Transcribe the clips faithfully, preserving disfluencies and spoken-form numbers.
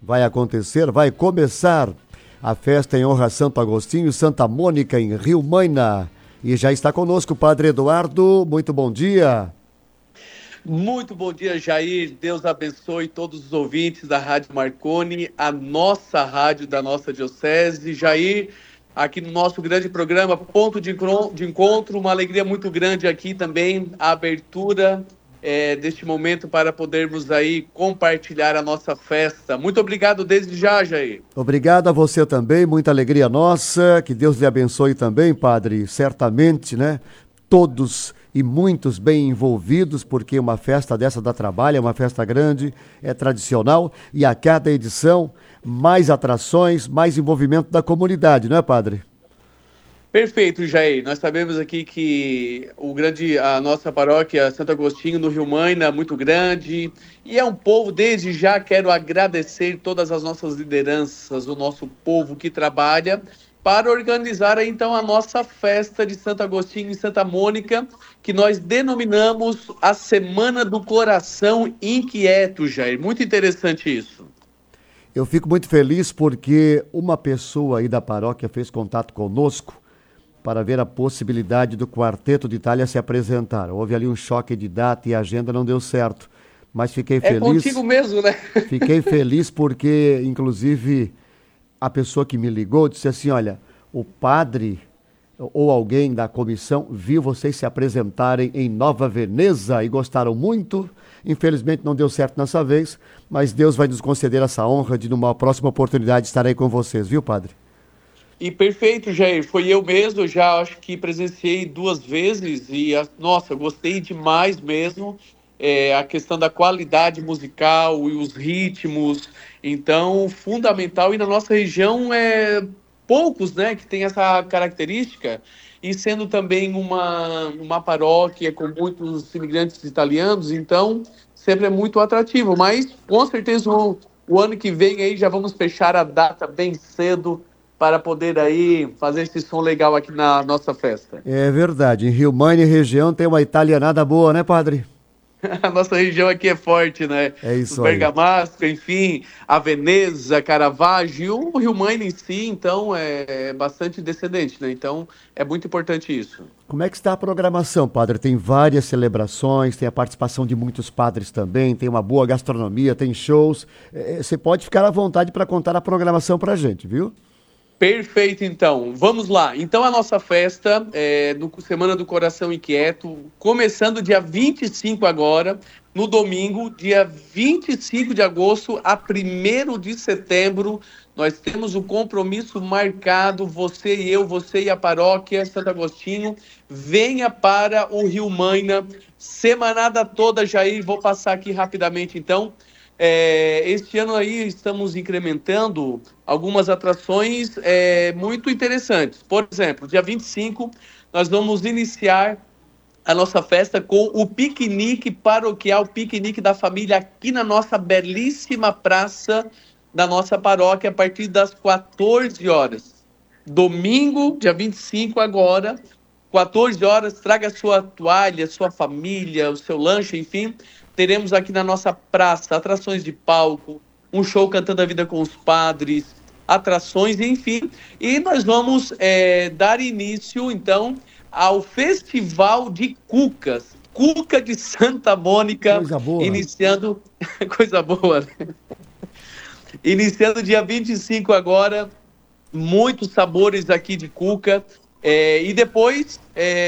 vai acontecer, vai começar a festa em honra a Santo Agostinho e Santa Mônica em Rio Maina. E já está conosco o Padre Eduardo. Muito bom dia. Muito bom dia, Jair. Deus abençoe todos os ouvintes da Rádio Marconi, a nossa rádio da nossa diocese. Jair, aqui no nosso grande programa, Ponto de Encontro, uma alegria muito grande aqui também, a abertura é, deste momento para podermos aí compartilhar a nossa festa. Muito obrigado desde já, Jair. Obrigado a você também, muita alegria nossa, que Deus lhe abençoe também, Padre, certamente, né? Todos e muitos bem envolvidos, porque uma festa dessa dá trabalho, é uma festa grande, é tradicional, e a cada edição, mais atrações, mais envolvimento da comunidade, não é, Padre? Perfeito, Jair. Nós sabemos aqui que o grande, a nossa paróquia Santo Agostinho, no Rio Maina, é muito grande, e é um povo, desde já quero agradecer todas as nossas lideranças, o nosso povo que trabalha, para organizar então a nossa festa de Santo Agostinho e Santa Mônica, que nós denominamos a Semana do Coração Inquieto, Jair. Muito interessante isso. Eu fico muito feliz porque uma pessoa aí da paróquia fez contato conosco para ver a possibilidade do Quarteto de Itália se apresentar. Houve ali um choque de data e a agenda não deu certo, mas fiquei feliz. É contigo mesmo, né? Fiquei feliz porque, inclusive, a pessoa que me ligou disse assim, olha, o padre ou alguém da comissão viu vocês se apresentarem em Nova Veneza e gostaram muito. Infelizmente não deu certo nessa vez, mas Deus vai nos conceder essa honra de, numa próxima oportunidade, estar aí com vocês, viu, padre? E perfeito, Jair. Foi eu mesmo, já acho que presenciei duas vezes e, nossa, gostei demais mesmo. É, a questão da qualidade musical e os ritmos, então, fundamental. E na nossa região, é poucos, né, que tem essa característica. E sendo também uma, uma paróquia com muitos imigrantes italianos, então, sempre é muito atrativo. Mas, com certeza, o, o ano que vem aí já vamos fechar a data bem cedo, para poder aí fazer esse som legal aqui na nossa festa. É verdade, em Rio Maina e região tem uma italianada boa, né, padre? A nossa região aqui é forte, né? É isso o aí. Bergamasco, enfim, a Veneza, Caravaggio, e o Rio Maina em si, então, é bastante descendente, né? Então, é muito importante isso. Como é que está a programação, padre? Tem várias celebrações, tem a participação de muitos padres também, tem uma boa gastronomia, tem shows. É, você pode ficar à vontade para contar a programação para a gente, viu? Perfeito, então. Vamos lá. Então, a nossa festa é no Semana do Coração Inquieto, começando dia vinte e cinco agora, no domingo, dia vinte e cinco de agosto a primeiro de setembro, nós temos o compromisso marcado, você e eu, você e a paróquia Santo Agostinho, venha para o Rio Maina, semanada toda, Jair, vou passar aqui rapidamente, então. É, este ano aí estamos incrementando algumas atrações é, muito interessantes. Por exemplo, dia vinte e cinco nós vamos iniciar a nossa festa com o piquenique paroquial, piquenique da família aqui na nossa belíssima praça da nossa paróquia a partir das quatorze horas. Domingo, dia vinte e cinco agora, quatorze horas, traga sua toalha, sua família, o seu lanche, enfim. Teremos aqui na nossa praça atrações de palco, um show cantando a vida com os padres, atrações, enfim. E nós vamos é, dar início, então, ao Festival de Cucas. Cuca de Santa Mônica. Coisa boa. Iniciando... Coisa boa, né? Iniciando dia vinte e cinco agora. Muitos sabores aqui de cuca. É, e depois,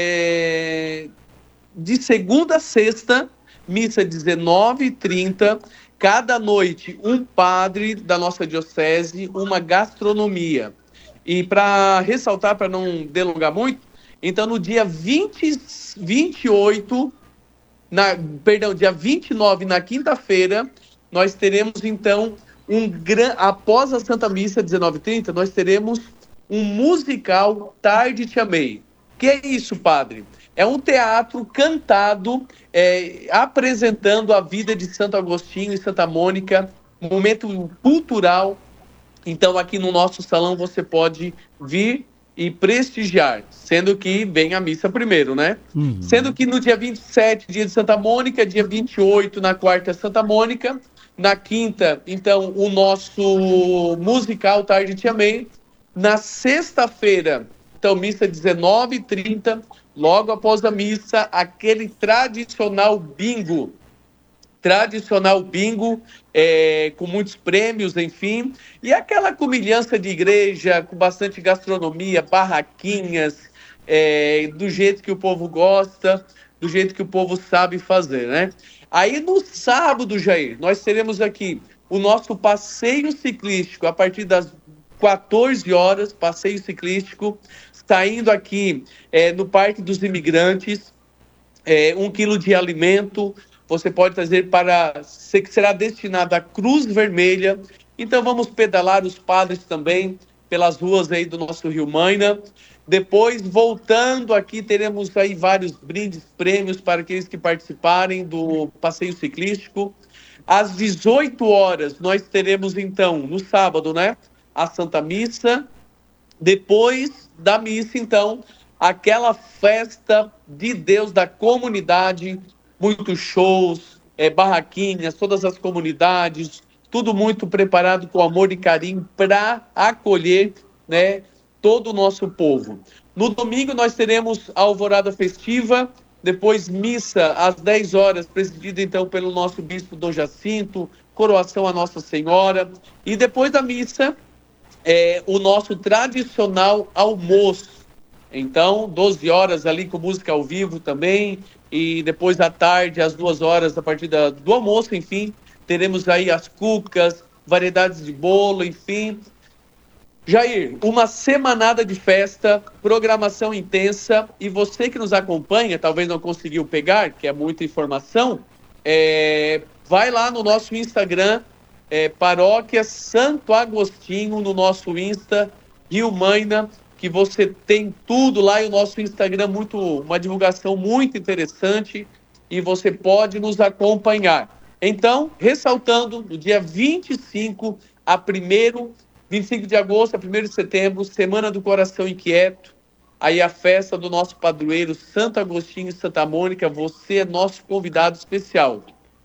é, de segunda a sexta... Missa dezenove e trinta, cada noite um padre da nossa diocese, uma gastronomia. E para ressaltar, para não delongar muito, então no dia vinte, vinte e oito, na, perdão, dia vinte e nove, na quinta-feira, nós teremos então, um gran, após a Santa Missa, dezenove e trinta, nós teremos um musical Tarde Te Amei. Que é isso, padre? É um teatro cantado, é, apresentando a vida de Santo Agostinho e Santa Mônica, um momento cultural. Então, aqui no nosso salão você pode vir e prestigiar, sendo que vem a missa primeiro, né? Uhum. Sendo que no dia vinte e sete, dia de Santa Mônica, dia vinte e oito, na quarta Santa Mônica, Na quinta, então, o nosso musical Tarde Te Amei. Na sexta-feira, então, missa dezenove e trinta, logo após a missa, aquele tradicional bingo. Tradicional bingo, é, com muitos prêmios, enfim. E aquela comilança de igreja, com bastante gastronomia, barraquinhas, é, do jeito que o povo gosta, do jeito que o povo sabe fazer, né? Aí no sábado, Jair, nós teremos aqui o nosso passeio ciclístico a partir das quatorze horas, passeio ciclístico, saindo aqui é, no Parque dos Imigrantes, é, um quilo de alimento, você pode trazer para, que será destinado à Cruz Vermelha. Então vamos pedalar os padres também pelas ruas aí do nosso Rio Maina. Depois, voltando aqui, teremos aí vários brindes, prêmios para aqueles que participarem do passeio ciclístico. Às dezoito horas, nós teremos, então, no sábado, né, a Santa Missa. Depois da missa, então, aquela festa de Deus da comunidade, muitos shows, é, barraquinhas, todas as comunidades, tudo muito preparado com amor e carinho para acolher, né, todo o nosso povo. No domingo nós teremos a alvorada festiva, depois missa às dez horas, presidida então pelo nosso bispo Dom Jacinto, coroação a Nossa Senhora, e depois da missa, é, o nosso tradicional almoço. Então, doze horas ali com música ao vivo também, e depois à tarde, às duas horas, a partir da, do almoço, enfim, teremos aí as cucas, variedades de bolo, enfim. Jair, uma semanada de festa, programação intensa, e você que nos acompanha, talvez não conseguiu pegar, que é muita informação, é, vai lá no nosso Instagram, é, Paróquia Santo Agostinho, no nosso Insta, Rio Maina, que você tem tudo lá, e o nosso Instagram, muito, uma divulgação muito interessante, e você pode nos acompanhar. Então, ressaltando, no dia vinte e cinco a primeiro vinte e cinco de agosto a primeiro de setembro, Semana do Coração Inquieto, aí a festa do nosso padroeiro Santo Agostinho e Santa Mônica, você é nosso convidado especial.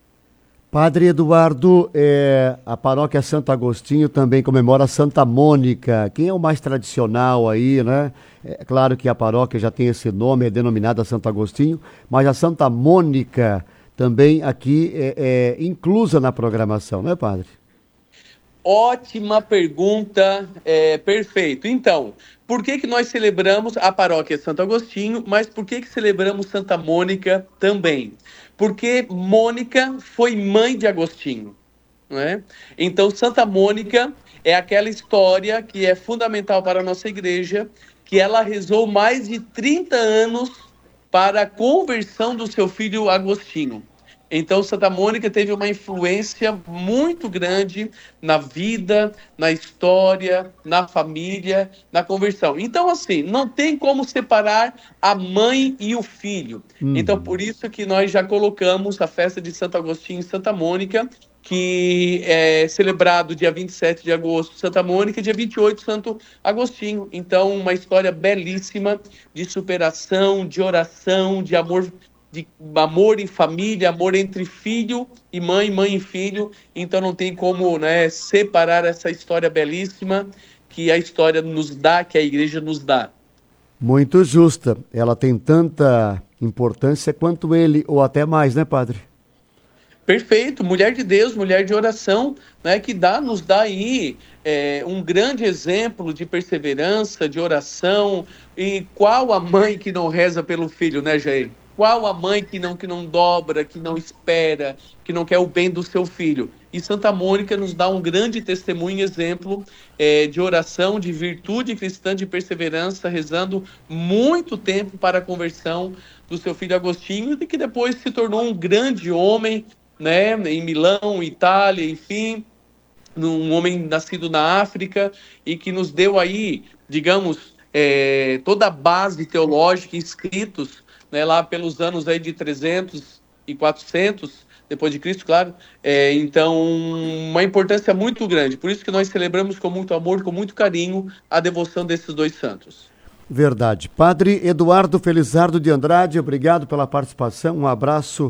Padre Eduardo, é, a paróquia Santo Agostinho também comemora Santa Mônica. Quem é o mais tradicional aí, né? É claro que a paróquia já tem esse nome, é denominada Santo Agostinho, mas a Santa Mônica também aqui é, é inclusa na programação, não é, padre? Ótima pergunta, é, perfeito. Então, por que que nós celebramos a paróquia Santo Agostinho, mas por que que celebramos Santa Mônica também? Porque Mônica foi mãe de Agostinho, né? Então, Santa Mônica é aquela história que é fundamental para a nossa igreja, que ela rezou mais de trinta anos para a conversão do seu filho Agostinho. Então, Santa Mônica teve uma influência muito grande na vida, na história, na família, na conversão. Então, assim, não tem como separar a mãe e o filho. Uhum. Então, por isso que nós já colocamos a festa de Santo Agostinho e Santa Mônica, que é celebrado dia vinte e sete de agosto, Santa Mônica, e dia vinte e oito, Santo Agostinho. Então, uma história belíssima de superação, de oração, de amor, de amor em família, amor entre filho e mãe, mãe e filho. Então não tem como, né, separar essa história belíssima que a história nos dá, que a igreja nos dá. Muito justa. Ela tem tanta importância quanto ele, ou até mais, né, padre? Perfeito. Mulher de Deus, mulher de oração, né, que dá, nos dá aí é, um grande exemplo de perseverança, de oração. E qual a mãe que não reza pelo filho, né, Jair? Qual a mãe que não, que não dobra, que não espera, que não quer o bem do seu filho? E Santa Mônica nos dá um grande testemunho e exemplo é, de oração, de virtude cristã, de perseverança, rezando muito tempo para a conversão do seu filho Agostinho, e que depois se tornou um grande homem, né, em Milão, Itália, enfim, um homem nascido na África, e que nos deu aí, digamos, é, toda a base teológica, escritos, né, lá pelos anos aí de trezentos e quatrocentos, depois de Cristo, claro. É, então, uma importância muito grande. Por isso que nós celebramos com muito amor, com muito carinho, a devoção desses dois santos. Verdade. Padre Eduardo Felizardo de Andrade, obrigado pela participação. Um abraço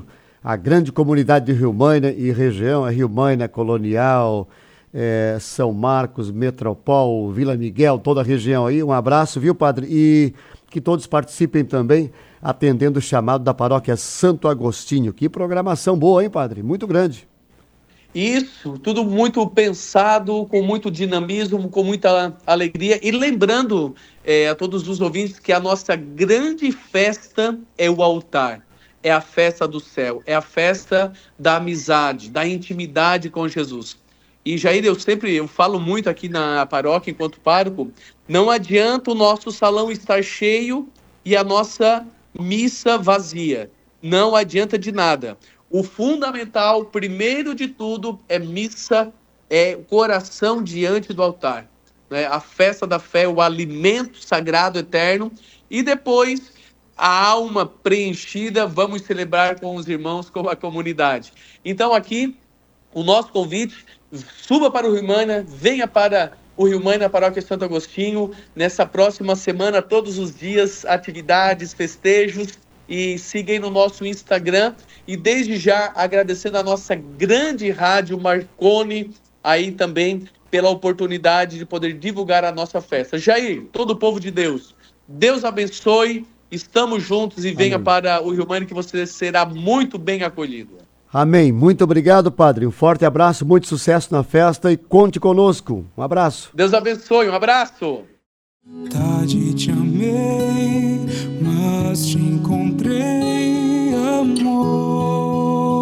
a grande comunidade de Rio Maina e região, a Rio Maina, Colonial, é, São Marcos, Metropol, Vila Miguel, toda a região aí. Um abraço, viu, padre? E que todos participem também, atendendo o chamado da paróquia Santo Agostinho. Que programação boa, hein, padre? Muito grande. Isso, tudo muito pensado, com muito dinamismo, com muita alegria. E lembrando é, a todos os ouvintes que a nossa grande festa é o altar. É a festa do céu, é a festa da amizade, da intimidade com Jesus. E, Jair, eu sempre eu falo muito aqui na paróquia, enquanto pároco, não adianta o nosso salão estar cheio e a nossa missa vazia. Não adianta de nada. O fundamental, primeiro de tudo, é missa, é coração diante do altar. Né? A festa da fé, o alimento sagrado eterno. E depois, a alma preenchida, vamos celebrar com os irmãos, com a comunidade. Então aqui, o nosso convite, suba para o Rio Maina, venha para o Rio Maina, paróquia Santo Agostinho, nessa próxima semana, todos os dias, atividades, festejos, e siga aí no nosso Instagram. E desde já agradecendo a nossa grande rádio Marconi, aí também pela oportunidade de poder divulgar a nossa festa. Jair, todo o povo de Deus, Deus abençoe, estamos juntos e venha Amém. Para o Rio Maina que você será muito bem acolhido. Amém. Muito obrigado, padre. Um forte abraço, muito sucesso na festa e conte conosco. Um abraço. Deus abençoe, um abraço. Tarde te amei, mas te encontrei, amor.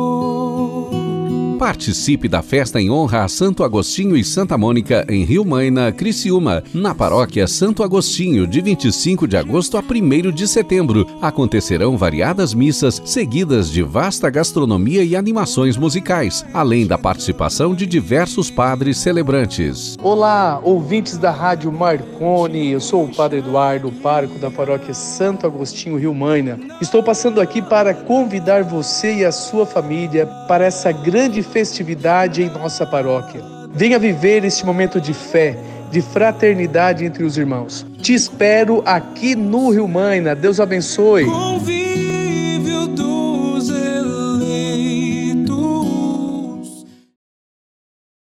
Participe da festa em honra a Santo Agostinho e Santa Mônica em Rio Maina, Criciúma, na paróquia Santo Agostinho, de vinte e cinco de agosto a primeiro de setembro. Acontecerão variadas missas, seguidas de vasta gastronomia e animações musicais, além da participação de diversos padres celebrantes. Olá, ouvintes da Rádio Marconi, eu sou o Padre Eduardo, pároco da paróquia Santo Agostinho, Rio Maina. Estou passando aqui para convidar você e a sua família para essa grande festividade em nossa paróquia. Venha viver este momento de fé, de fraternidade entre os irmãos. Te espero aqui no Rio Maina. Deus abençoe.